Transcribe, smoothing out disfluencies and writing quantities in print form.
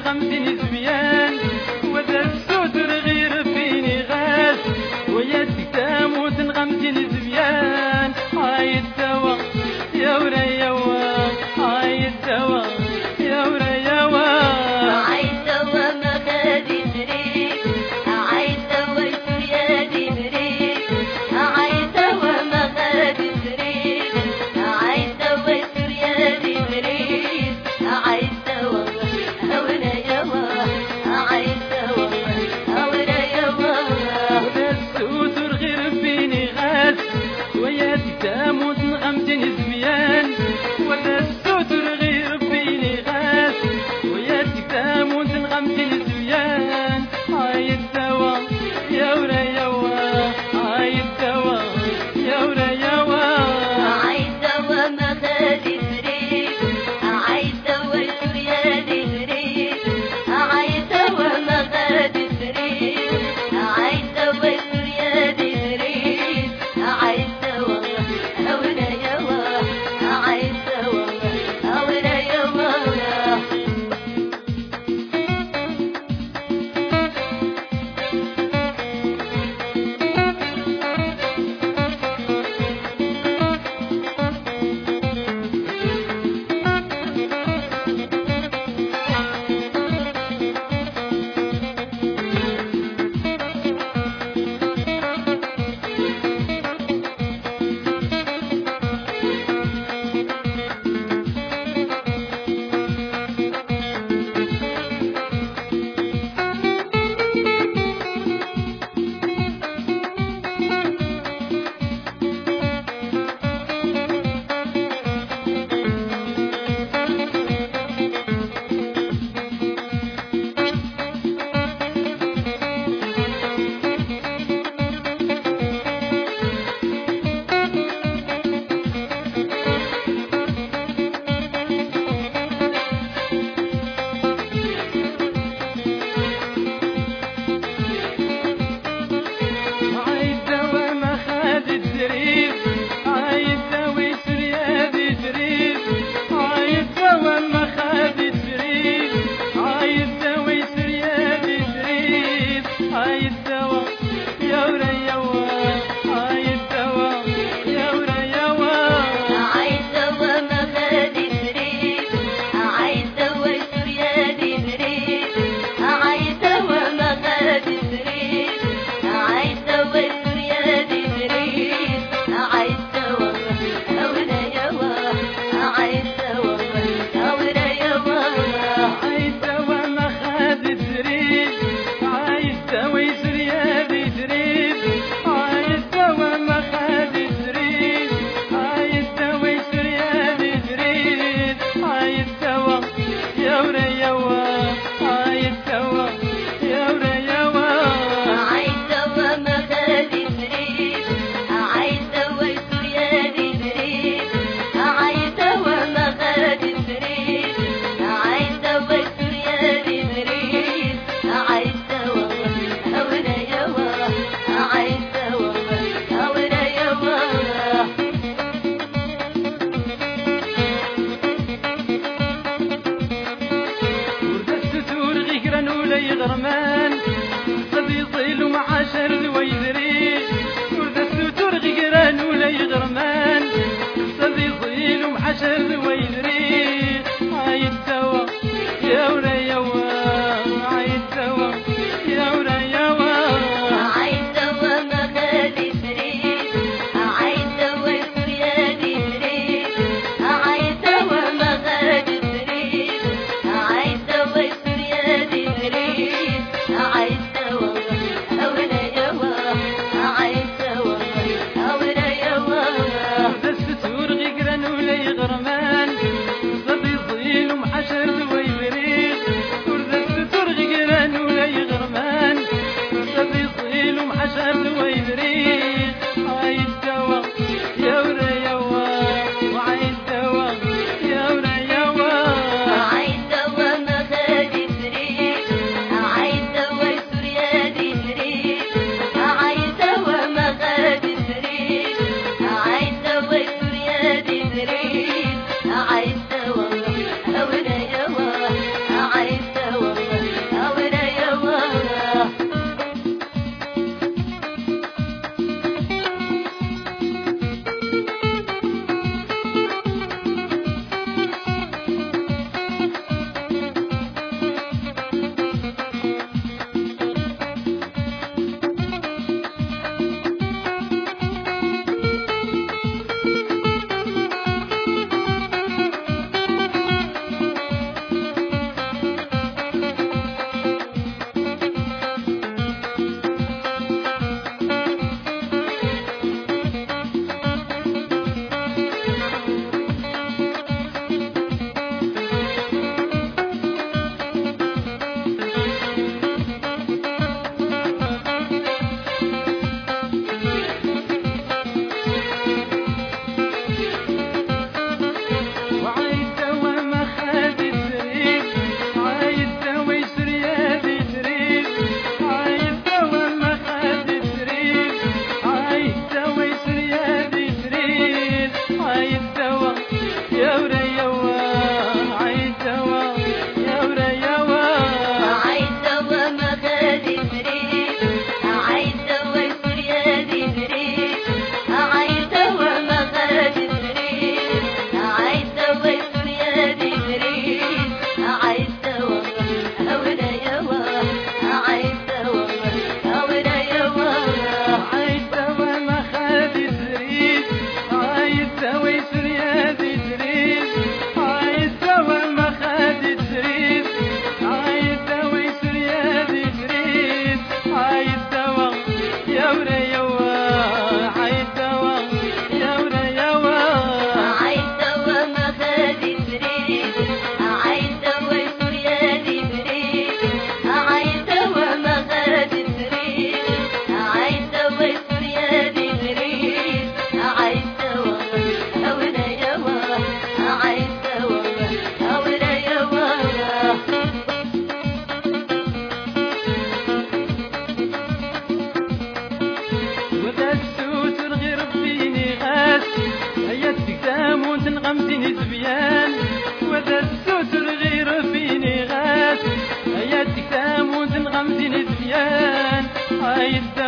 غمزين زميان وذا السوتر غير فيني غاز ويا تكتاموت غمزين زميان هاي الدوا يا ورا يوا هاي الدوا يا ورا يوا هاي الدوا ما غادي نريد هاي الدوا يا مريد هاي الدوا ما غادي نريد هاي الدوا يا مريد هاي الدوا هونا يوا هاي الدوا هونا يوا وذا السوتر غير فيني غاز ويا تكتاموت غمزين زميان وذا السوتر غير فيني غاز ويا تكتاموت غمزين زميان هاي الدوا يا ورا يوا هاي الدوا يا ورا يوا هاي الدوا ما غادي نريد هاي الدوا يا مريد هاي الدوا ما غادي نريد هاي الدوا يا مريد هاي الدوا هونا يوا هاي الدوا هونا يوا هاي الدوا ما خاد الدريب هاي الدوا يسر يدي دريب هاي الدوا ما خاد الدريب هاي الدوا يسر يدي دريب هاي الدوا يا ورا يوا هاي الدوا يا ورا يوا هاي الدوا ما غادي نريد هاي الدوا يا مريد هاي الدوا ما غادي نريد هاي الدوا يا مريد هاي الدوا هونا يوا هاي الدوا هونا يوا هاي الدوا ما خاد الدريب هاي الدوا يسر يدي دريب هاي الدوا ما خاد الدريب هاي الدوا يسر يدي دريب هاي الدوا يا ورا يوا هاي الدوا يا ورا يوا هاي الدوا ما غادي نريد هاي الدوا يا مريد هاي الدوا ما غادي نريد هاي الدوا يا مريد هاي الدوا هونا يوا هاي الدوا هونا يوا ورد الستور غيكران ولا يغرمان قد يصيلوا مع شرد ويدري ورد الستور غيكران ولا يغرمان قد يصيلوا مع شرد ويدري هاي الدوا يا ورا يوا هاي الدوا يا ورا يوا هاي الدوا ما غادي نريد هاي الدوا يا مريد هاي الدوا ما غادي نريد هاي الدوا يا مريد هاي الدوا هونا يوا هاي الدوا هونا يوا ورد الستور غيكران ولا يغرمان مدينة زيان عايد